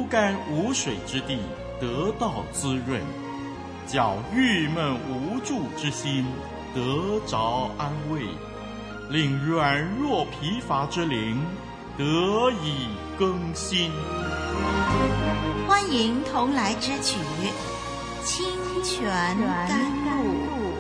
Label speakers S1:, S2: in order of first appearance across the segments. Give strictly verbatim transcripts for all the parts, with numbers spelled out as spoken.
S1: 干无水之地得到滋润，叫郁闷无助之心得着安慰，令软弱疲乏之灵得以更新。
S2: 欢迎同来之曲《清泉甘露》。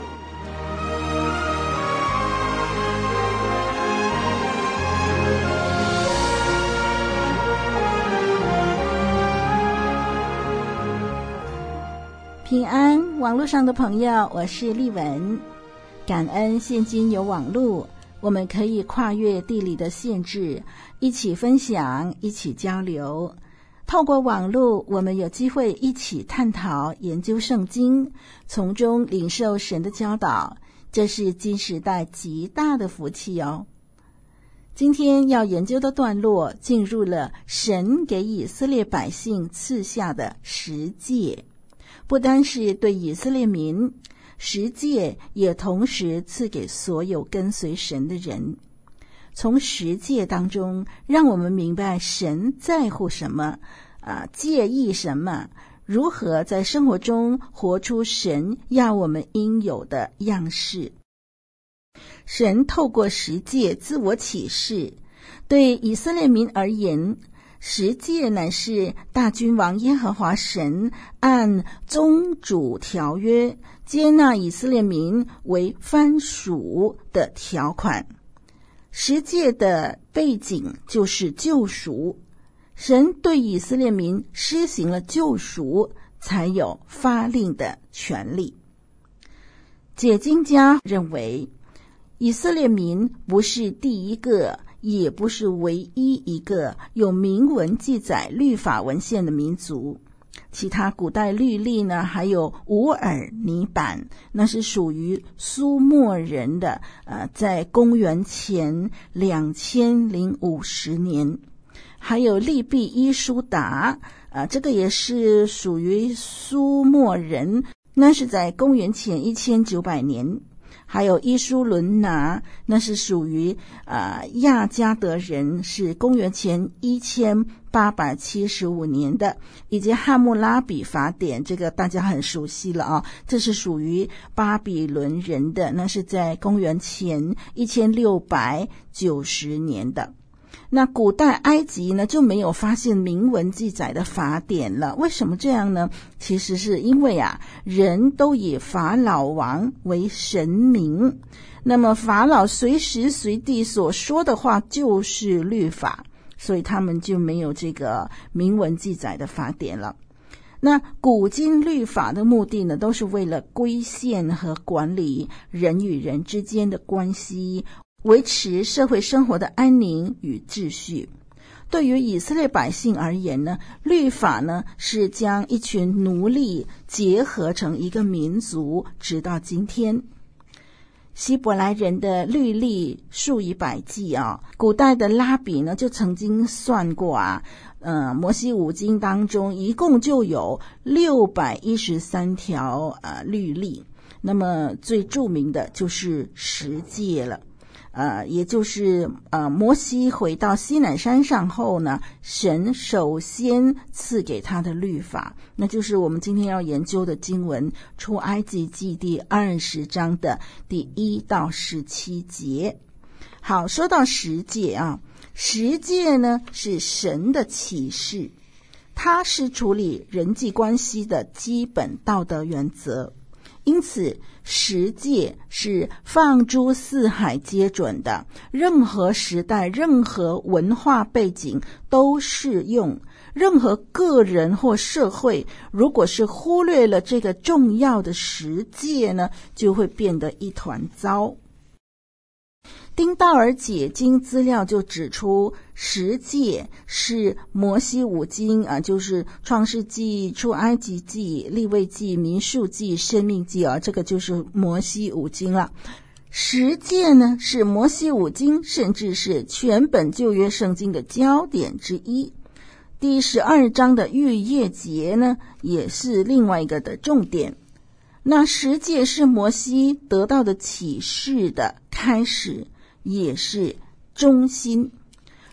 S3: 平安，网络上的朋友，我是丽文。感恩现今有网络，我们可以跨越地理的限制，一起分享，一起交流。透过网络，我们有机会一起探讨研究圣经，从中领受神的教导，这是今时代极大的福气哦。今天要研究的段落进入了神给以色列百姓赐下的十诫，不单是对以色列民，十诫也同时赐给所有跟随神的人。从十诫当中，让我们明白神在乎什么，啊，介意什么，如何在生活中活出神要我们应有的样式。神透过十诫自我启示，对以色列民而言，十诫乃是大君王耶和华神按宗主条约接纳以色列民为藩属的条款。十诫的背景就是救赎，神对以色列民施行了救赎，才有发令的权利。解经家认为，以色列民不是第一个，也不是唯一一个有明文记载律法文献的民族。其他古代律例呢，还有乌尔尼版，那是属于苏墨人的，呃，在公元前两千零五十年。还有利比伊苏达，呃，这个也是属于苏墨人，那是在公元前一千九百年。还有伊苏伦拿，那是属于呃亚加德人，是公元前一千八百七十五年的，以及汉谟拉比法典，这个大家很熟悉了啊，这是属于巴比伦人的，那是在公元前一千六百九十年的。那古代埃及呢，就没有发现明文记载的法典了。为什么这样呢？其实是因为啊，人都以法老王为神明，那么法老随时随地所说的话就是律法，所以他们就没有这个明文记载的法典了。那古今律法的目的呢，都是为了规限和管理人与人之间的关系，维持社会生活的安宁与秩序。对于以色列百姓而言呢，律法呢是将一群奴隶结合成一个民族，直到今天。希伯来人的律例数以百计啊，古代的拉比呢就曾经算过啊，呃，摩西五经当中一共就有六百一十三条呃律例，那么最著名的就是十诫了。呃，也就是呃，摩西回到西乃山上后呢，神首先赐给他的律法，那就是我们今天要研究的经文，出埃及记第二十章的第一到十七节。好，说到十诫啊，十诫呢是神的启示，它是处理人际关系的基本道德原则。因此十诫是放诸四海皆准的，任何时代任何文化背景都适用。任何个人或社会如果是忽略了这个重要的十诫呢，就会变得一团糟。丁道尔解经资料就指出，十诫是摩西五经啊，就是创世纪、出埃及记、利未记、民数记、申命记啊，这个就是摩西五经了。十诫呢是摩西五经甚至是全本旧约圣经的焦点之一。第十二章的逾越节呢也是另外一个的重点。那十诫是摩西得到的启示的开始，也是中心。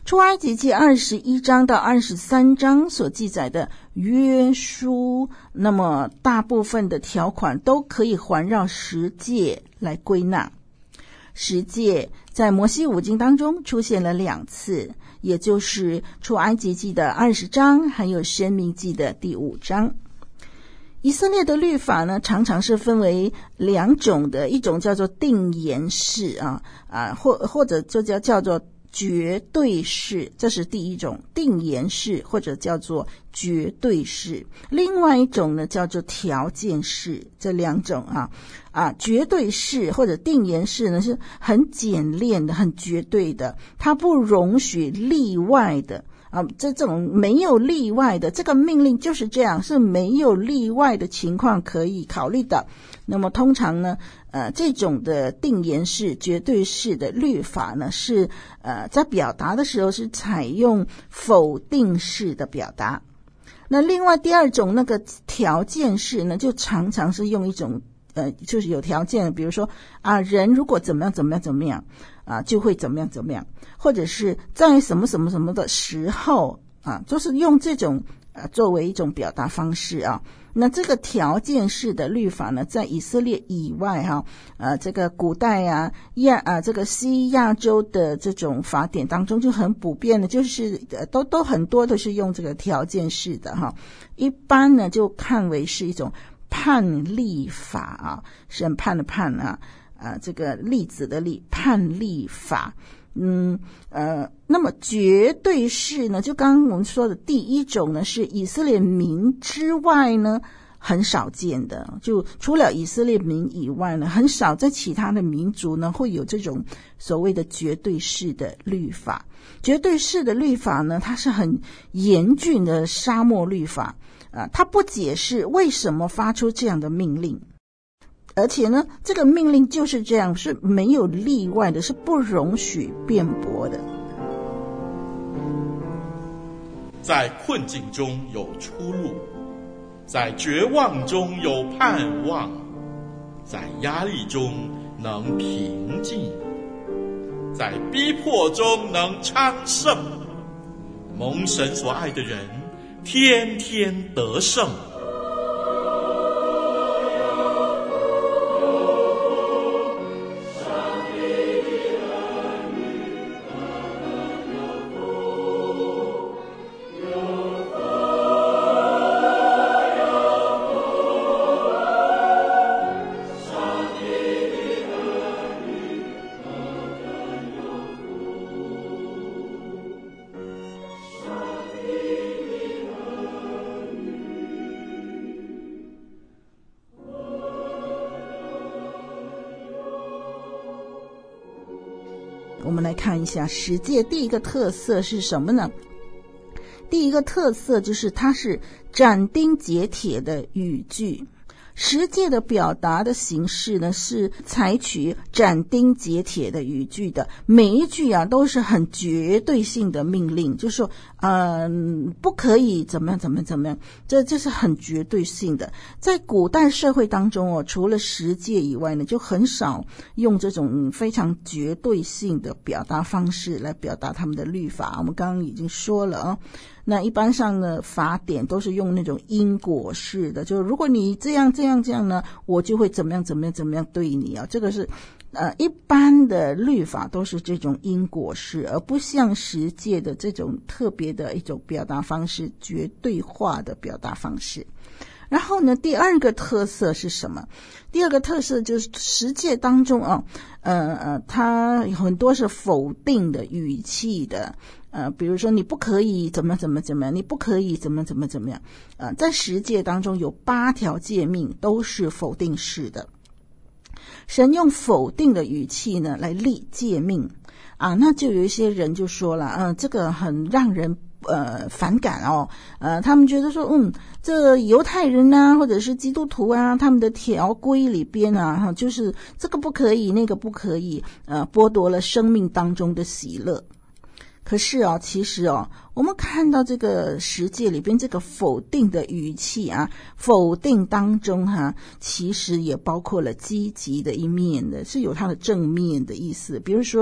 S3: 出埃及记二十一章到二十三章所记载的约书，那么大部分的条款都可以环绕十诫来归纳。十诫在摩西五经当中出现了两次，也就是出埃及记的二十章，还有申命记的第五章。以色列的律法呢，常常是分为两种的，一种叫做定言式啊啊，或或者就叫叫做绝对式，这是第一种定言式，或者叫做绝对式。另外一种呢叫做条件式，这两种啊啊，绝对式或者定言式呢是很简练的，很绝对的，它不容许例外的。啊，这这种没有例外的，这个命令就是这样，是没有例外的情况可以考虑的。那么通常呢，呃，这种的定言式、绝对式的律法呢，是呃在表达的时候是采用否定式的表达。那另外第二种那个条件式呢，就常常是用一种呃，就是有条件的，比如说啊，人如果怎么样怎么样怎么样啊，就会怎么样怎么样，或者是在什么什么什么的时候啊，就是用这种呃作为一种表达方式啊。那这个条件式的律法呢，在以色列以外哈、啊，呃，这个古代啊亚啊这个西亚洲的这种法典当中就很普遍的，就是呃都都很多都是用这个条件式的哈、啊。一般呢就看为是一种判例法啊，审判的判啊，啊，这个例子的例，判例法。嗯，呃，那么绝对式呢，就刚刚我们说的第一种呢，是以色列民之外呢很少见的，就除了以色列民以外呢，很少在其他的民族呢会有这种所谓的绝对式的律法。绝对式的律法呢，它是很严峻的沙漠律法啊，它不解释为什么发出这样的命令。而且呢，这个命令就是这样，是没有例外的，是不容许辩驳的。
S1: 在困境中有出路，在绝望中有盼望，在压力中能平静，在逼迫中能昌盛。蒙神所爱的人，天天得胜。
S3: 我们来看一下十诫第一个特色是什么呢？第一个特色就是它是斩钉截铁的语句。十诫的表达的形式呢，是采取斩钉截铁的语句的，每一句啊都是很绝对性的命令，就是说嗯、呃，不可以怎么样怎么样怎么样，这这是很绝对性的。在古代社会当中哦，除了十诫以外呢，就很少用这种非常绝对性的表达方式来表达他们的律法。我们刚刚已经说了啊，那一般上呢，法典都是用那种因果式的，就是如果你这样这样这样呢，我就会怎么样怎么样怎么样对你啊。这个是呃一般的律法都是这种因果式，而不像十诫的这种特别的一种表达方式，绝对化的表达方式。然后呢，第二个特色是什么？第二个特色就是十诫当中啊，呃呃，它有很多是否定的语气的，呃，比如说你不可以怎么怎么怎么样，你不可以怎么怎么怎么样，呃，在十诫当中有八条诫命都是否定式的，神用否定的语气呢来立诫命啊，那就有一些人就说了，嗯、呃，这个很让人呃反感哦，呃，他们觉得说，嗯，这犹太人啊，或者是基督徒啊，他们的条规里边啊，就是这个不可以，那个不可以，呃，剥夺了生命当中的喜乐。可是哦，其实哦，我们看到这个十诫里边这个否定的语气啊，否定当中哈、啊，其实也包括了积极的一面的，是有它的正面的意思。比如说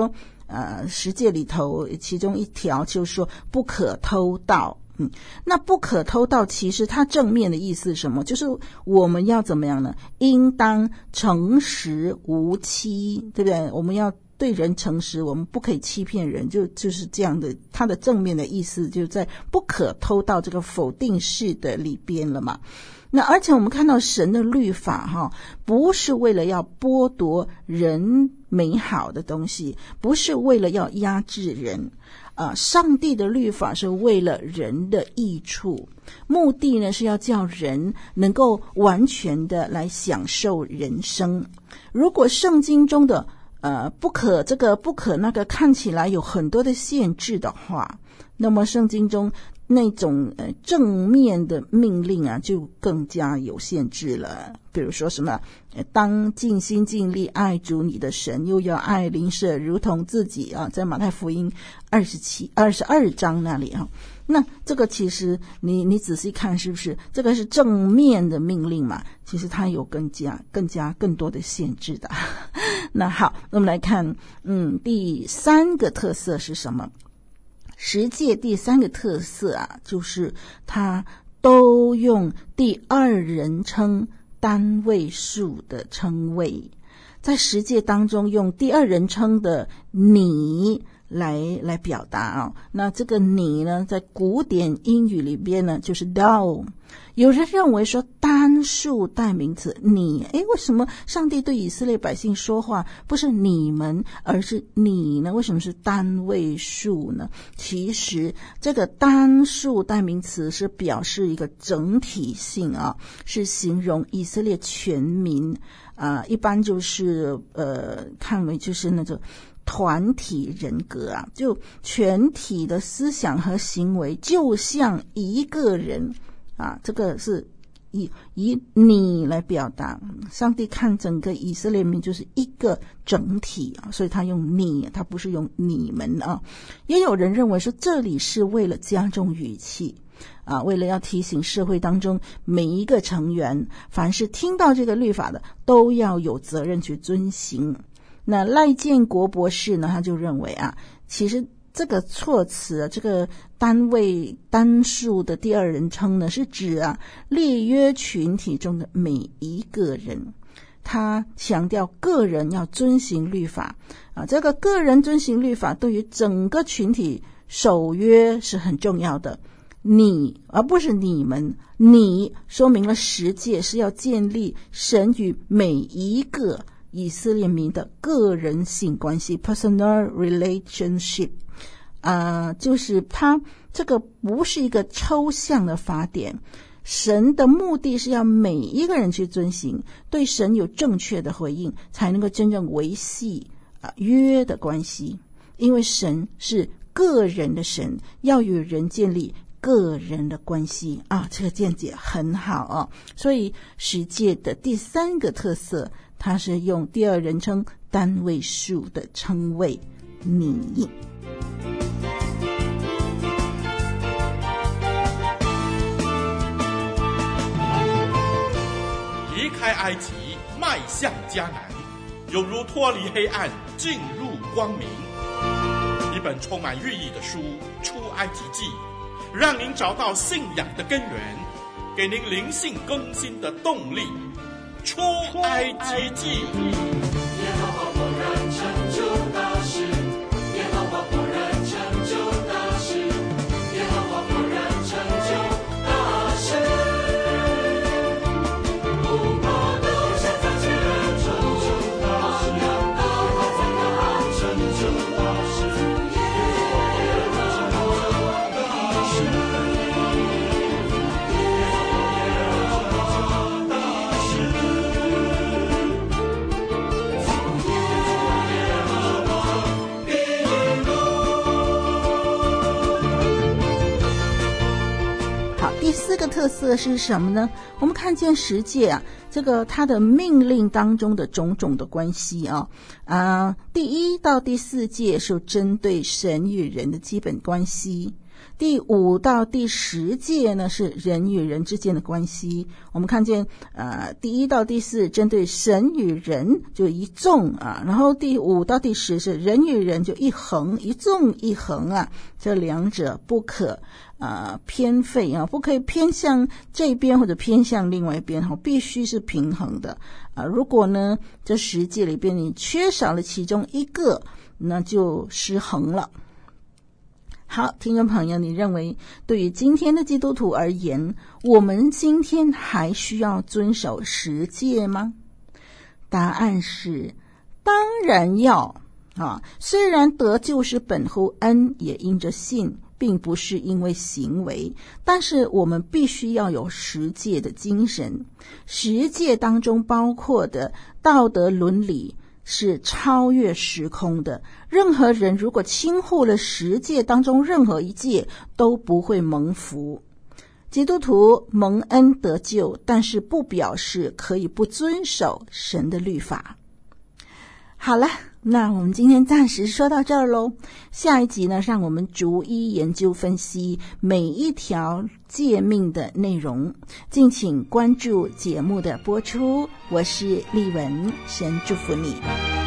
S3: 呃十诫里头其中一条就是说不可偷盗。嗯，那不可偷盗其实它正面的意思是什么？就是我们要怎么样呢？应当诚实无欺，对不对？我们要对人诚实，我们不可以欺骗人，就就是这样的。它的正面的意思就在不可偷盗这个否定式的里边了嘛。那而且我们看到神的律法哈，不是为了要剥夺人美好的东西，不是为了要压制人。啊，上帝的律法是为了人的益处，目的呢是要叫人能够完全的来享受人生。如果圣经中的呃不可这个不可那个看起来有很多的限制的话，那么圣经中那种呃正面的命令啊就更加有限制了。比如说什么当尽心尽力爱主你的神，又要爱邻舍如同自己啊，在马太福音二十七二十二章那里啊。那这个其实你你仔细看，是不是这个是正面的命令嘛？其实它有更加更加更多的限制的。那好，我们来看嗯第三个特色是什么？十诫第三个特色啊，就是它都用第二人称单位数的称谓，在十诫当中用第二人称的你来来表达啊。那这个你呢，在古典英语里边呢，就是 thou。有人认为说单数代名词你，诶，为什么上帝对以色列百姓说话不是你们，而是你呢？为什么是单位数呢？其实这个单数代名词是表示一个整体性啊，是形容以色列全民啊、呃，一般就是呃看为就是那种团体人格啊，就全体的思想和行为就像一个人啊，这个是以以你来表达。上帝看整个以色列民就是一个整体啊，所以他用你，他不是用你们啊。也有人认为说这里是为了加重语气啊，为了要提醒社会当中每一个成员，凡是听到这个律法的都要有责任去遵行。那赖建国博士呢，他就认为啊，其实这个措辞，这个单位单数的第二人称呢，是指啊列约群体中的每一个人。他强调个人要遵行律法啊，这个个人遵行律法对于整个群体守约是很重要的。你而不是你们，你说明了十诫是要建立神与每一个以色列民的个人性关系 personal relationship 啊、呃，就是它这个不是一个抽象的法典，神的目的是要每一个人去遵行，对神有正确的回应，才能够真正维系啊、呃、约的关系。因为神是个人的神，要与人建立个人的关系啊，这个见解很好啊。所以十诫的第三个特色，它是用第二人称单位数的称谓你。
S1: 离开埃及，迈向迦南，犹如脱离黑暗，进入光明。一本充满寓意的书《出埃及记》，让您找到信仰的根源，给您灵性更新的动力。出埃及记。
S4: 耶和华果然成就大事，耶和华果然成就大事，耶和华果然成就大事。不怕刀下在前成就大事，刀下在那成就大事，耶和华成就大事，耶和华成就大事。
S3: 第四个特色是什么呢？我们看见十诫啊，这个它的命令当中的种种的关系啊，啊，第一到第四诫是针对神与人的基本关系， 第五到第十诫呢是人与人之间的关系。我们看见呃第一到第四针对神与人就一纵啊，然后第五到第十是人与人就一横，一纵一横啊，这两者不可呃偏废啊，不可以偏向这边或者偏向另外一边，必须是平衡的啊。如果呢这十诫里边你缺少了其中一个，那就失衡了。好，听众朋友，你认为对于今天的基督徒而言，我们今天还需要遵守十诫吗？答案是当然要啊！虽然得救是本乎恩，也因着信，并不是因为行为，但是我们必须要有十诫的精神。十诫当中包括的道德伦理是超越时空的，任何人如果轻忽了十诫当中任何一诫，都不会蒙福。基督徒蒙恩得救，但是不表示可以不遵守神的律法。好了，那我们今天暂时说到这儿咯。下一集呢，让我们逐一研究分析每一条诫命的内容。敬请关注节目的播出，我是丽文，神祝福你。